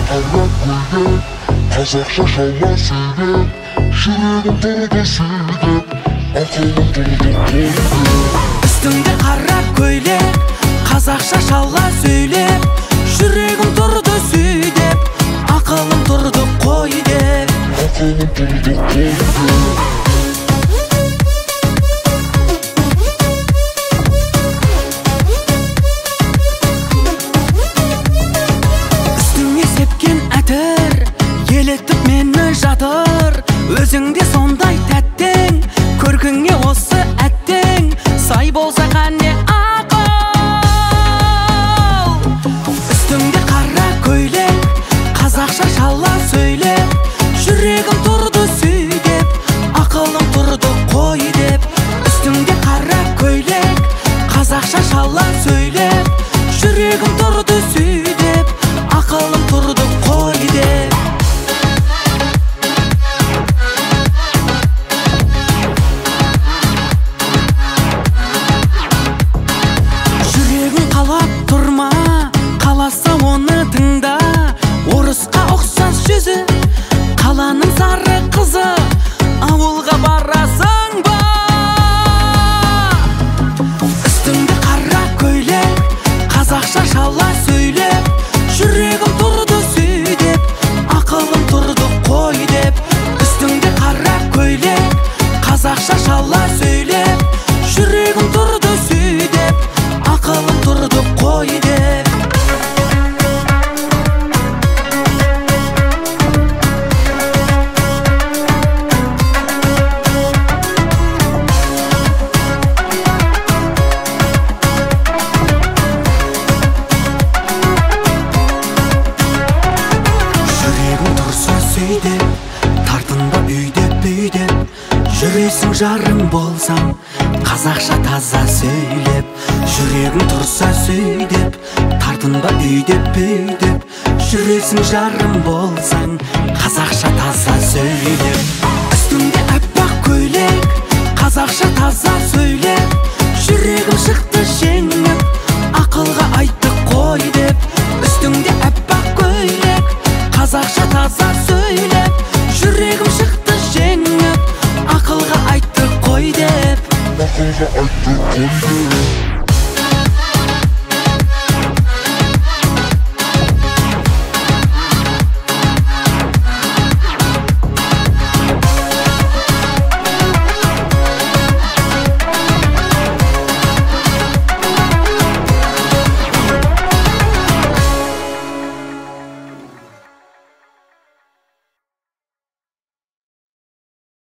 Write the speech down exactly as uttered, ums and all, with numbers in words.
қазақша шалма сөйлеп, жүрегім тұрды сүйдеп, ақылым тұрды қойдеп. Үстіңде қара көйлек, қазақша шалла сөйлеп, жүрегім тұрды сүйдеп, ақылым тұрды қой деп. Ақылым тұрды қой деп. Елетіп мені жатыр, өзіңде сондай тәттің, көркіңе осы әттің, сай болса қане ақыл. Үстіңде қара көйлек, қазақша шалла сөйлеп, жүрегім тұрды сүйдеп, ақылым тұрды қой деп. Үстіңде қара көйлек, қазақша шалла сөйлеп, жүрегім тұрды сүйдеп, ақылым тұрды қой деп. Тұрма, қаласа оны тыңда, орысқа ұқсас жүзі, қаланың сары қызы, ауылға барасың ба? Үстіңде қара көйлек, қазақша шалла сөйлеп, жүрегім тұрды сүйдеп, ақылым тұрды қой деп. Үстіңде қара көйлек, қазақша шалла сөйлеп, жүрегім тұрды сүйдеп, ақылым тұрды қой деп. Жүрегім тұрса сөйдеп, тартынба үйдеп бүйдеп, жүресің жарым болсам, қазақша таза сөйлеп. Жүрегің тұрса сөйдеп, тартынба үйдеп бүйдеп, жүресің жарым болсаң, қазақша таза сөйлеп. Үстіңде аппақ көйлек, қазақша таза сөйлеп, жүрегім шықты жеңіп,